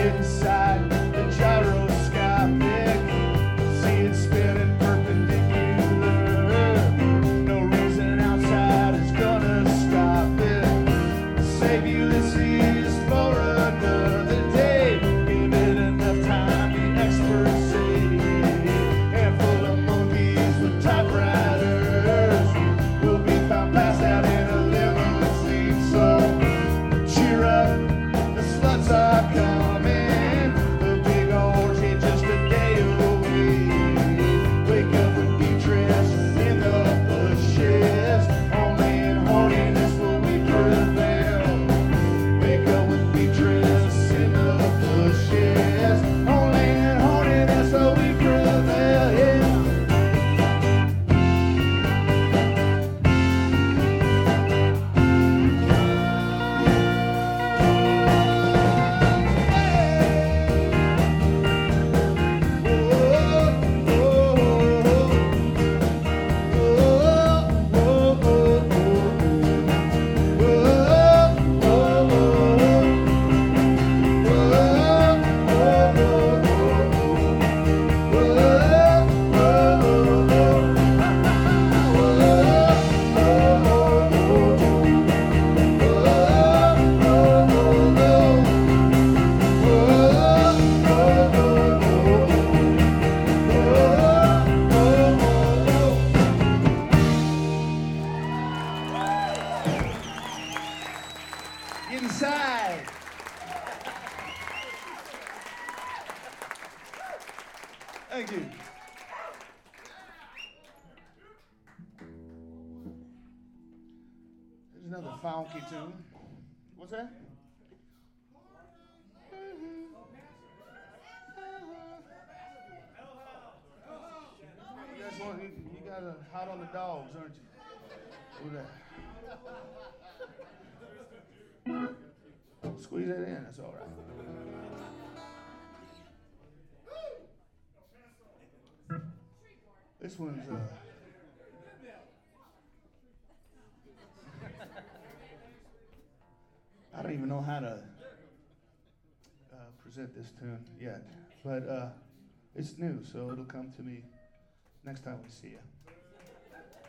inside the gyroscopic. See it spinning perpendicular. No reason outside is gonna stop it. Save Ulysses for another day. Give it enough time, the experts say. Handful of monkeys with typewriters will be found passed out in a limousine. So cheer up, the sluts are coming. The big orgy just a day away. Wake up with Beatrice in the bushes. Only in horniness will we prevail. Wake up with Beatrice in the bushes. Only in horniness will we prevail. Yeah. Inside. Thank you. There's another funky tune. What's that? You guys want, you got a hot on the dogs, aren't you? Look at that. Squeeze that in, that's all right. This one's I don't even know how to present this tune yet, but it's new, so it'll come to me next time we see you.